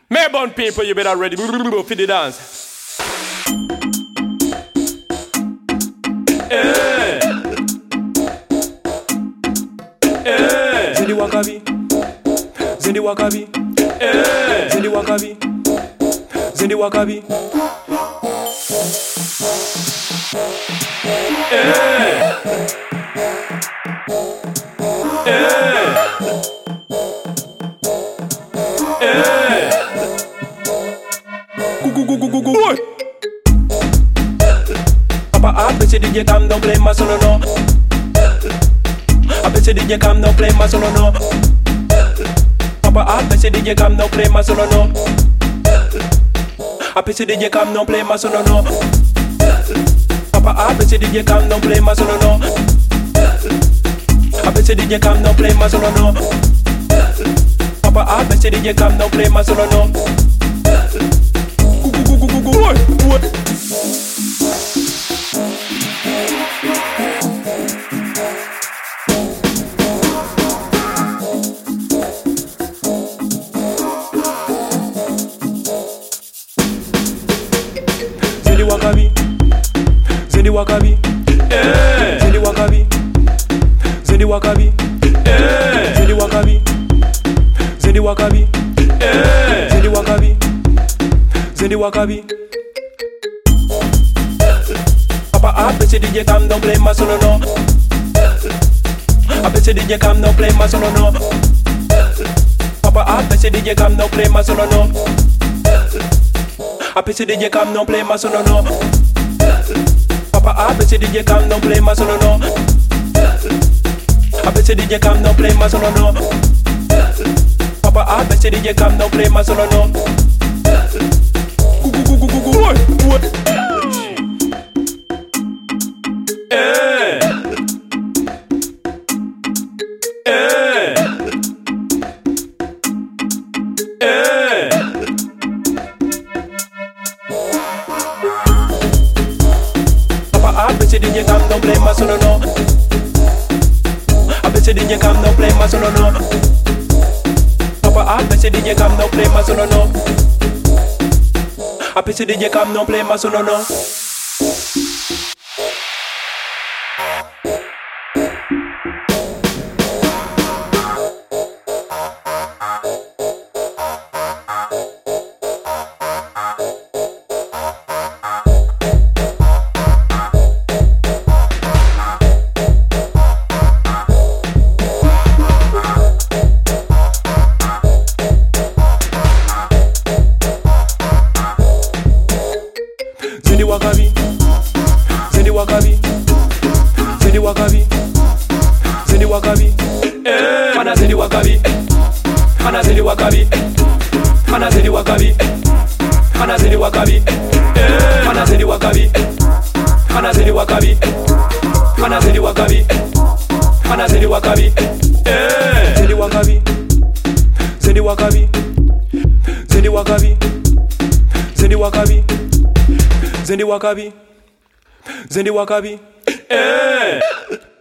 Melbourne people, you better ready for the dance. Hey. Hey. Zindi Wakabi, Zindi Wakabi, Hey. Zindi Wakabi, Zindi Wakabi. Hey. Hey. Hey. Boy. Papa, I bet you DJ Cam don't play my solo no. I bet you DJ Cam don't play my solo no. Papa, I bet you DJ Cam don't play my solo no. I bet you DJ Cam don't play my solo no. Papa, I bet you DJ Cam don't play my solo no. I bet you DJ Cam don't play my solo no. Papa, I bet you DJ Cam don't play my solo no. Zindi Wakabi, Zindi Wakabi, Hey. Zindi Wakabi, Zindi Wakabi, Hey. Zindi Wakabi, Zindi Wakabi, Hey. Zindi Wakabi, Zindi Wakabi. Papa, I bet you DJ Cam don't play my solo no. I bet you DJ Cam don't play my solo no. Papa, I bet you DJ Cam don't play my solo no. I bet you DJ Cam don't play my solo no. Papa, I bet you DJ Cam don't play my solo no. I bet you DJ Cam don't play my solo no. Papa, I bet you DJ Cam don't play my solo no. Hey. Hey. Hey. Papa, I bet you DJ Cam don't play my solo no. I bet you DJ Cam don't play my solo no. Papa, I bet you DJ Cam don't play my solo no. I bet you DJ Cam don't play my solo no. Zindi Wakabi, Zindi Wakabi, Zindi Wakabi, Zindi Wakabi. Hey. Mana Zindi Wakabi, Mana Zindi Wakabi, Mana Zindi Wakabi, Mana Zindi Wakabi, Mana Zindi Wakabi, Mana Zindi Wakabi, Mana Zindi Wakabi, Mana Zindi Wakabi. Hey. Zindi Wakabi, Zindi Wakabi, Zindi Wakabi, Zindi Wakabi, Zindi Wakabi, Zindi Wakabi. Hey.